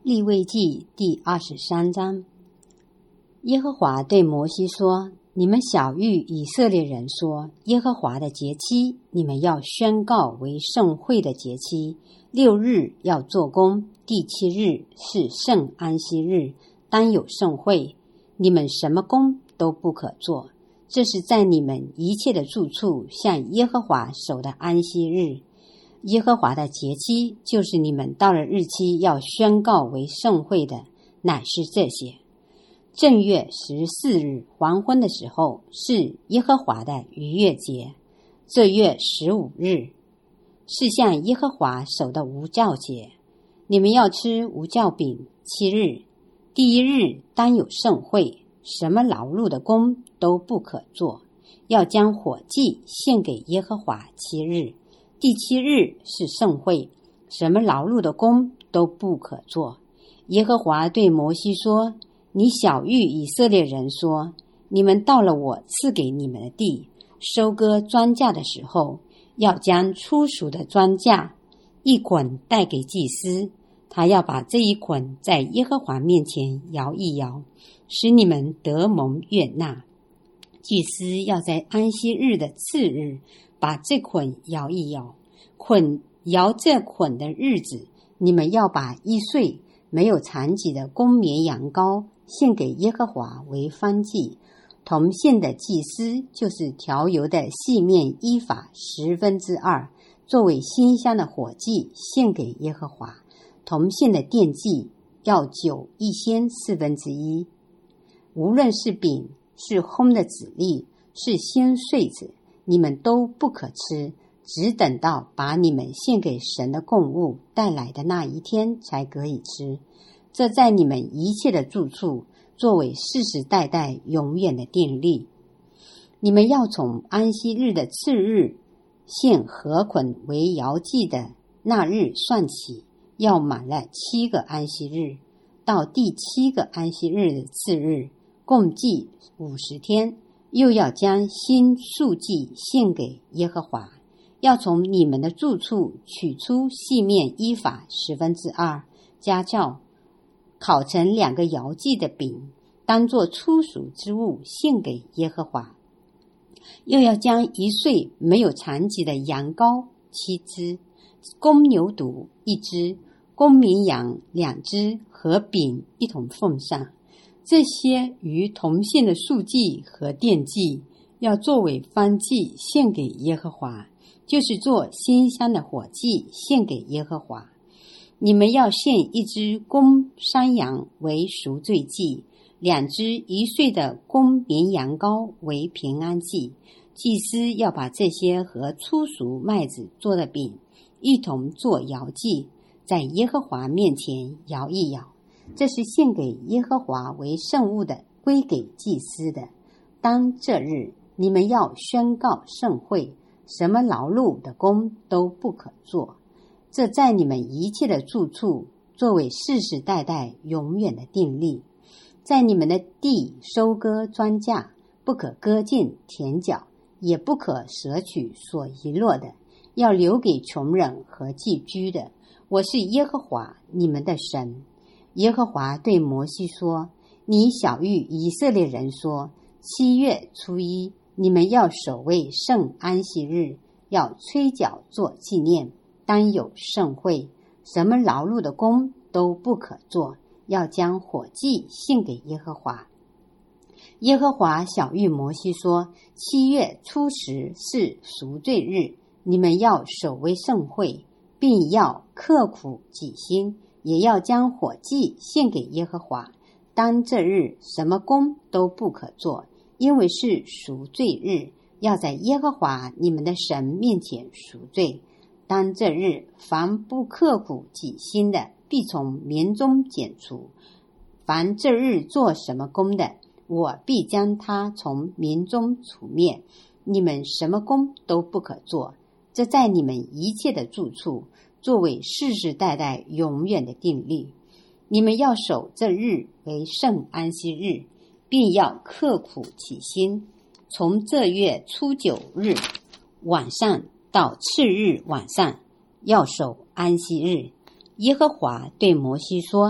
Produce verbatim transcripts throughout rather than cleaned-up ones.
利未记第二十三章。耶和华对摩西说：你们晓谕以色列人说，耶和华的节期，你们要宣告为圣会的节期。六日要做工，第七日是圣安息日，当有圣会，你们什么工都不可做。这是在你们一切的住处向耶和华守的安息日。耶和华的节期，就是你们到了日期要宣告为圣会的，乃是这些：正月十四日黄昏的时候，是耶和华的逾越节。这月十五日是向耶和华守的无酵节，你们要吃无酵饼七日。第一日当有圣会，什么劳碌的工都不可做，要将火祭献给耶和华七日。第七日是圣会，什么劳碌的工都不可做。耶和华对摩西说：你晓谕以色列人说，你们到了我赐给你们的地，收割庄稼的时候，要将初熟的庄稼一捆带给祭司，他要把这一捆在耶和华面前摇一摇，使你们得蒙悦纳。祭司要在安息日的次日把这捆摇一摇，捆摇这捆的日子，你们要把一岁没有残疾的公绵羊羔献给耶和华为燔祭。同献的祭司就是调油的细面依法十分之二，作为馨香的火祭献给耶和华。同献的奠祭要酒一鲜四分之一。无论是饼，是烘的子粒，是鲜穗子，你们都不可吃，只等到把你们献给神的供物带来的那一天才可以吃。这在你们一切的住处作为世世代代永远的定例。你们要从安息日的次日献禾捆为摇祭的那日算起，要满了七个安息日，到第七个安息日的次日，共计五十天，又要将新素祭献给耶和华。要从你们的住处取出细面依法十分之二，加酵，烤成两个摇祭的饼，当作初熟之物献给耶和华。又要将一岁没有残疾的羊羔七只，公牛犊一只，公绵羊两只和饼一同奉上。这些与同献的素祭和奠祭，要作为燔祭献给耶和华，就是做馨香的火祭献给耶和华。你们要献一只公山羊为赎罪祭，两只一岁的公绵羊羔为平安祭。祭司要把这些和初熟麦子做的饼一同做摇祭，在耶和华面前摇一摇，这是献给耶和华为圣物的，归给祭司的。当这日，你们要宣告圣会，什么劳碌的工都不可做。这在你们一切的住处作为世世代代永远的定例。在你们的地收割庄稼，不可割尽田角，也不可舍取所遗落的，要留给穷人和寄居的。我是耶和华你们的神。耶和华对摩西说：你晓谕以色列人说，七月初一，你们要守卫圣安息日，要吹角做纪念，当有圣会，什么劳碌的工都不可做，要将火祭献给耶和华。耶和华晓谕摩西说：七月初十是赎罪日，你们要守为圣会，并要刻苦己心，也要将火祭献给耶和华。当这日什么工都不可做，因为是赎罪日，要在耶和华你们的神面前赎罪。当这日凡不刻苦己心的，必从民中剪除。凡这日做什么工的，我必将他从民中除灭。你们什么工都不可做，这在你们一切的住处作为世世代代永远的定例。你们要守这日为圣安息日，并要刻苦己心。从这月初九日晚上到次日晚上，要守安息日。耶和华对摩西说：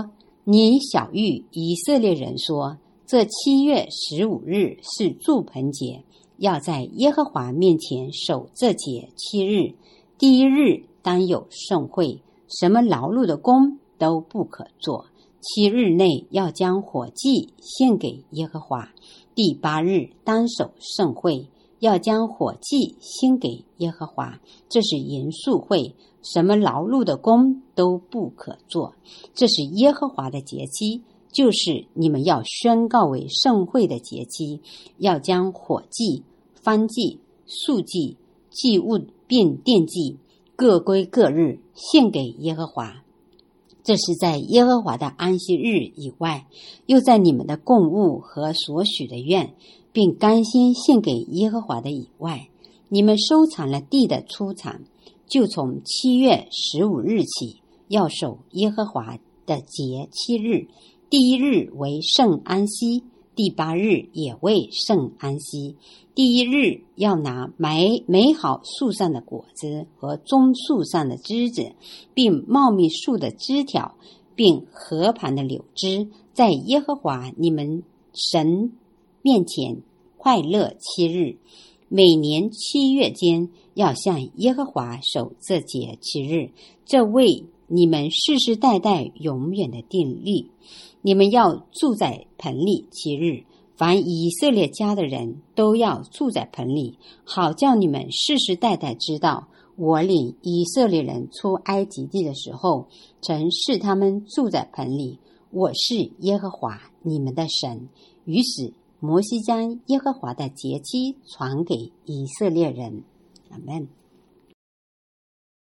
你晓谕以色列人说，这七月十五日是住棚节，要在耶和华面前守这节七日。第一日当有盛会，什么劳碌的工都不可做。七日内要将火祭献给耶和华。第八日当守盛会，要将火祭献给耶和华，这是严肃会，什么劳碌的工都不可做。这是耶和华的节期，就是你们要宣告为盛会的节期，要将火祭、燔祭、素祭、祭物并奠祭各归各日献给耶和华。这是在耶和华的安息日以外，又在你们的供物和所许的愿，并甘心献给耶和华的以外，你们收藏了地的出产，就从七月十五日起，要守耶和华的节七日。第一日为圣安息，第八日也为圣安息。第一日要拿美美好树上的果子和棕树上的枝子，并茂密树的枝条，并河旁的柳枝，在耶和华你们神面前快乐七日。每年七月间要向耶和华守这节七日，这为你们世世代代永远的定律。你们要住在棚里七日，凡以色列家的人都要住在棚里，好叫你们世世代代知道，我领以色列人出埃及地的时候，曾使他们住在棚里。我是耶和华你们的神。于是摩西将耶和华的节期传给以色列人。阿们。